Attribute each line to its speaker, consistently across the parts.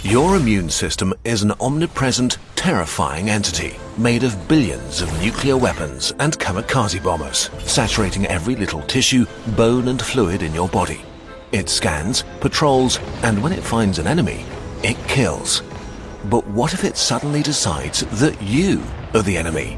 Speaker 1: Your immune system is an omnipresent, terrifying entity made of billions of nuclear weapons and kamikaze bombers, saturating every little tissue, bone and fluid in your body. It scans, patrols, and when it finds an enemy, it kills. But what if it suddenly decides that you are the enemy?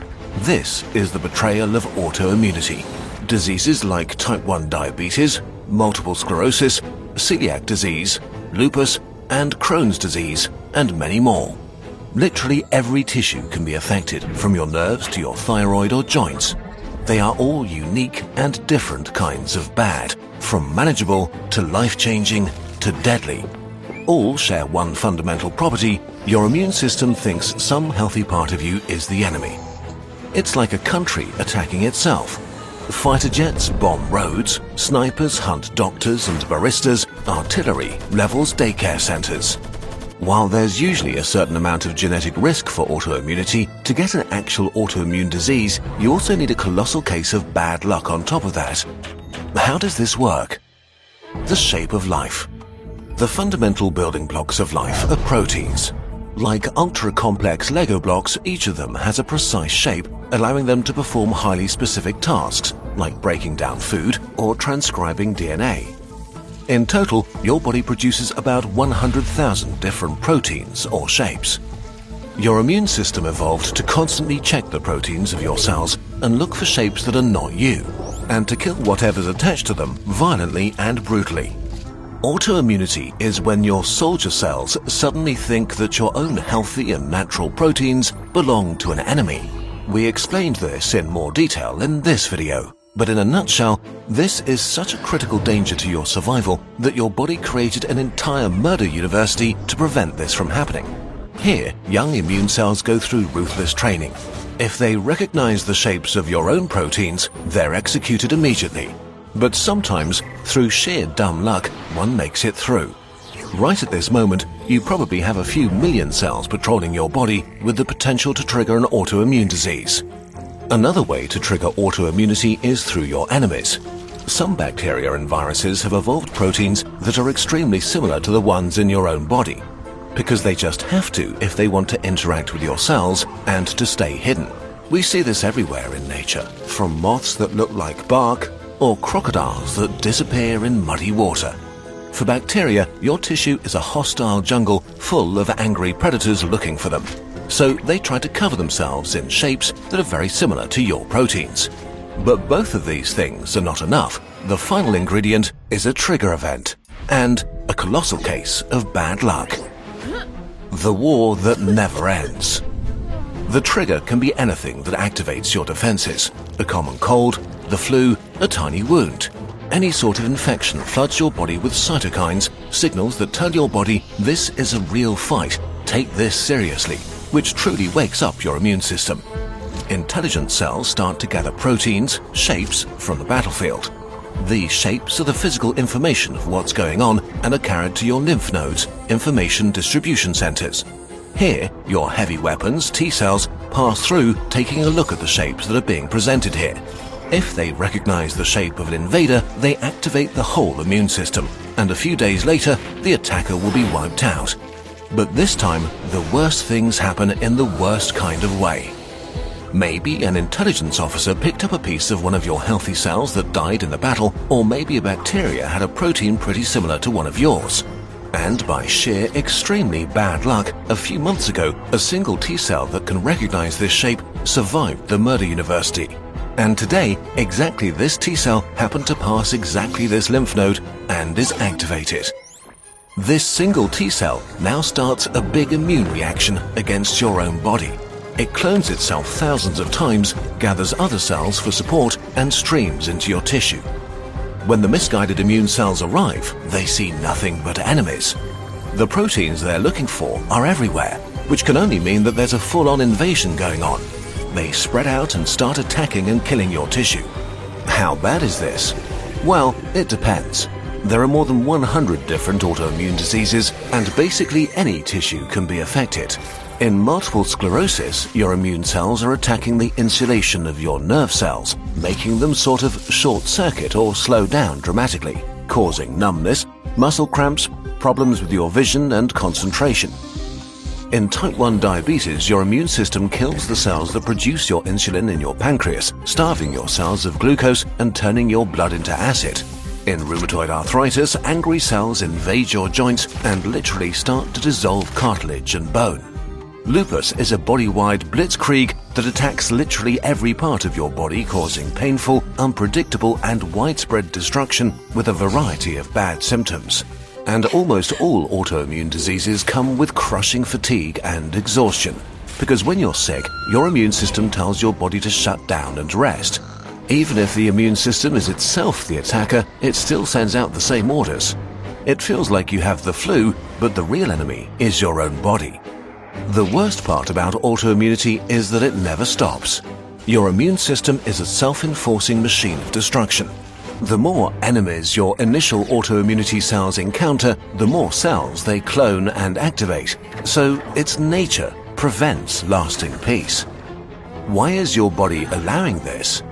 Speaker 1: This is the betrayal of autoimmunity. Diseases like type 1 diabetes, multiple sclerosis, celiac disease, lupus, and Crohn's disease, and many more. Literally every tissue can be affected, from your nerves to your thyroid or joints. They are all unique and different kinds of bad, from manageable to life-changing to deadly. All share one fundamental property: your immune system thinks some healthy part of you is the enemy. It's like a country attacking itself. Fighter jets bomb roads, snipers hunt doctors and baristas, artillery levels daycare centers. While there's usually a certain amount of genetic risk for autoimmunity, to get an actual autoimmune disease, you also need a colossal case of bad luck on top of that. How does this work? The shape of life. The fundamental building blocks of life are proteins. Like ultra-complex Lego blocks, each of them has a precise shape, allowing them to perform highly specific tasks, like breaking down food or transcribing DNA. In total, your body produces about 100,000 different proteins or shapes. Your immune system evolved to constantly check the proteins of your cells and look for shapes that are not you, and to kill whatever's attached to them violently and brutally. Autoimmunity is when your soldier cells suddenly think that your own healthy and natural proteins belong to an enemy. We explained this in more detail in this video, but in a nutshell, this is such a critical danger to your survival that your body created an entire murder university to prevent this from happening. Here, young immune cells go through ruthless training. If they recognize the shapes of your own proteins, they're executed immediately. But sometimes, through sheer dumb luck, one makes it through. Right at this moment, you probably have a few million cells patrolling your body with the potential to trigger an autoimmune disease. Another way to trigger autoimmunity is through your enemies. Some bacteria and viruses have evolved proteins that are extremely similar to the ones in your own body, because they just have to if they want to interact with your cells and to stay hidden. We see this everywhere in nature, from moths that look like bark, or crocodiles that disappear in muddy water. For bacteria, your tissue is a hostile jungle full of angry predators looking for them. So they try to cover themselves in shapes that are very similar to your proteins. But both of these things are not enough. The final ingredient is a trigger event, and a colossal case of bad luck. The war that never ends. The trigger can be anything that activates your defenses: a common cold, the flu, a tiny wound. Any sort of infection floods your body with cytokines, signals that tell your body this is a real fight, take this seriously, which truly wakes up your immune system. Intelligent cells start to gather proteins, shapes, from the battlefield. These shapes are the physical information of what's going on and are carried to your lymph nodes, information distribution centers. Here, your heavy weapons, T cells, pass through, taking a look at the shapes that are being presented here. If they recognize the shape of an invader, they activate the whole immune system, and a few days later, the attacker will be wiped out. But this time, the worst things happen in the worst kind of way. Maybe an intelligence officer picked up a piece of one of your healthy cells that died in the battle, or maybe a bacteria had a protein pretty similar to one of yours. And by sheer extremely bad luck, a few months ago, a single T cell that can recognize this shape survived the murder university. And today, exactly this T cell happened to pass exactly this lymph node and is activated. This single T cell now starts a big immune reaction against your own body. It clones itself thousands of times, gathers other cells for support, and streams into your tissue. When the misguided immune cells arrive, they see nothing but enemies. The proteins they're looking for are everywhere, which can only mean that there's a full-on invasion going on. They spread out and start attacking and killing your tissue. How bad is this? Well, it depends. There are more than 100 different autoimmune diseases, and basically any tissue can be affected. In multiple sclerosis, your immune cells are attacking the insulation of your nerve cells, making them sort of short-circuit or slow down dramatically, causing numbness, muscle cramps, problems with your vision and concentration. In type 1 diabetes, your immune system kills the cells that produce your insulin in your pancreas, starving your cells of glucose and turning your blood into acid. In rheumatoid arthritis, angry cells invade your joints and literally start to dissolve cartilage and bone. Lupus is a body-wide blitzkrieg that attacks literally every part of your body, causing painful, unpredictable and widespread destruction with a variety of bad symptoms. And almost all autoimmune diseases come with crushing fatigue and exhaustion, because when you're sick, your immune system tells your body to shut down and rest. Even if the immune system is itself the attacker, it still sends out the same orders. It feels like you have the flu, but the real enemy is your own body. The worst part about autoimmunity is that it never stops. Your immune system is a self-enforcing machine of destruction. The more enemies your initial autoimmunity cells encounter, the more cells they clone and activate. So its nature prevents lasting peace. Why is your body allowing this?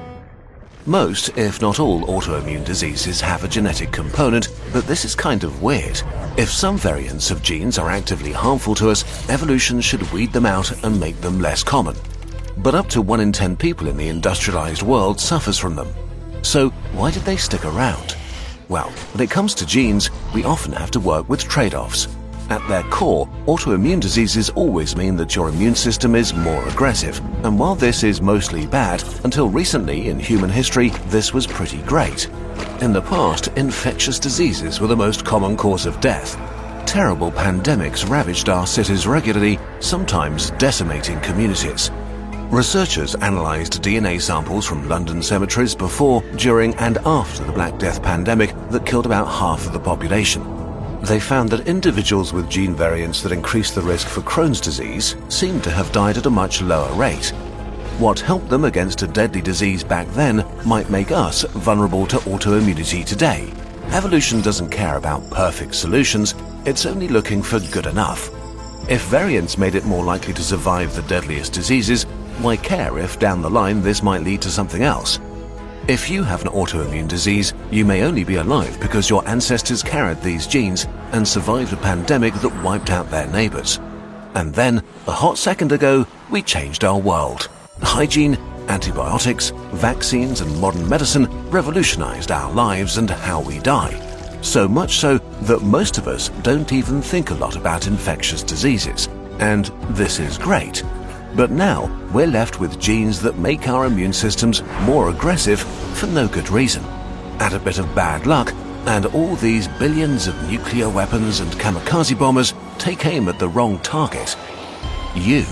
Speaker 1: Most, if not all, autoimmune diseases have a genetic component, but this is kind of weird. If some variants of genes are actively harmful to us, evolution should weed them out and make them less common. But up to 1 in 10 people in the industrialized world suffers from them. So why did they stick around? Well, when it comes to genes, we often have to work with trade-offs. At their core, autoimmune diseases always mean that your immune system is more aggressive. And while this is mostly bad, until recently in human history, this was pretty great. In the past, infectious diseases were the most common cause of death. Terrible pandemics ravaged our cities regularly, sometimes decimating communities. Researchers analyzed DNA samples from London cemeteries before, during and after the Black Death pandemic that killed about half of the population. They found that individuals with gene variants that increased the risk for Crohn's disease seemed to have died at a much lower rate. What helped them against a deadly disease back then might make us vulnerable to autoimmunity today. Evolution doesn't care about perfect solutions, it's only looking for good enough. If variants made it more likely to survive the deadliest diseases, why care if down the line this might lead to something else? If you have an autoimmune disease, you may only be alive because your ancestors carried these genes and survived a pandemic that wiped out their neighbors. And then, a hot second ago, we changed our world. Hygiene, antibiotics, vaccines and modern medicine revolutionized our lives and how we die. So much so that most of us don't even think a lot about infectious diseases. And this is great. But now, we're left with genes that make our immune systems more aggressive for no good reason. Add a bit of bad luck, and all these billions of nuclear weapons and kamikaze bombers take aim at the wrong target. You.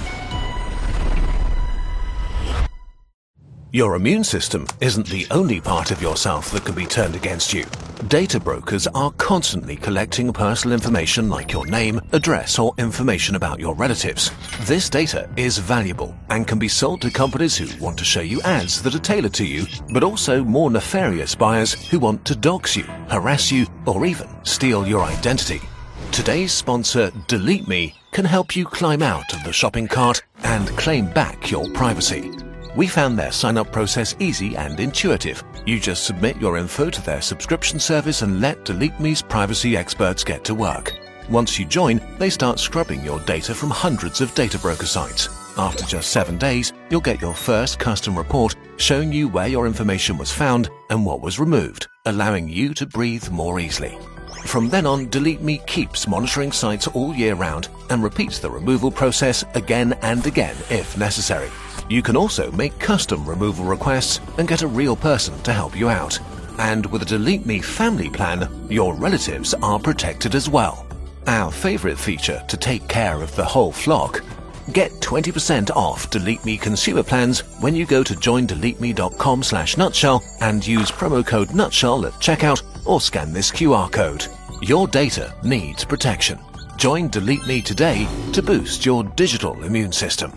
Speaker 1: Your immune system isn't the only part of yourself that can be turned against you. Data brokers are constantly collecting personal information like your name, address, or information about your relatives. This data is valuable and can be sold to companies who want to show you ads that are tailored to you, but also more nefarious buyers who want to dox you, harass you, or even steal your identity. Today's sponsor, Delete Me, can help you climb out of the shopping cart and claim back your privacy. We found their sign-up process easy and intuitive. You just submit your info to their subscription service and let Delete Me's privacy experts get to work. Once you join, they start scrubbing your data from hundreds of data broker sites. After just 7 days, you'll get your first custom report showing you where your information was found and what was removed, allowing you to breathe more easily. From then on, Delete Me keeps monitoring sites all year round and repeats the removal process again and again if necessary. You can also make custom removal requests and get a real person to help you out. And with a Delete Me family plan, your relatives are protected as well. Our favorite feature to take care of the whole flock. Get 20% off Delete Me consumer plans when you go to joindeleteme.com/nutshell and use promo code nutshell at checkout or scan this QR code. Your data needs protection. Join Delete Me today to boost your digital immune system.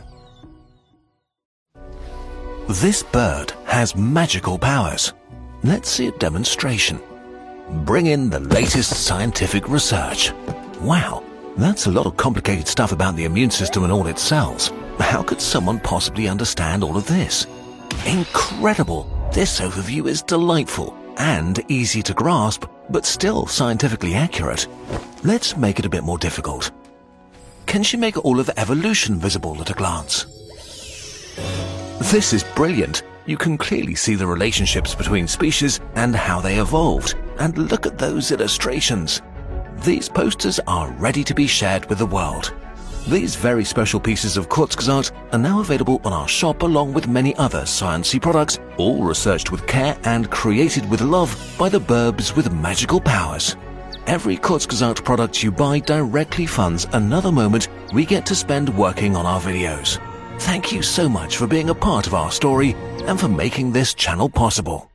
Speaker 1: This bird has magical powers. Let's see a demonstration. Bring in the latest scientific research. Wow, that's a lot of complicated stuff about the immune system and all its cells. How could someone possibly understand all of this? Incredible! This overview is delightful and easy to grasp, but still scientifically accurate. Let's make it a bit more difficult. Can she make all of evolution visible at a glance? This is brilliant. You can clearly see the relationships between species and how they evolved. And look at those illustrations. These posters are ready to be shared with the world. These very special pieces of Kurzgesagt are now available on our shop along with many other sciencey products, all researched with care and created with love by the Burbs with magical powers. Every Kurzgesagt product you buy directly funds another moment we get to spend working on our videos. Thank you so much for being a part of our story and for making this channel possible.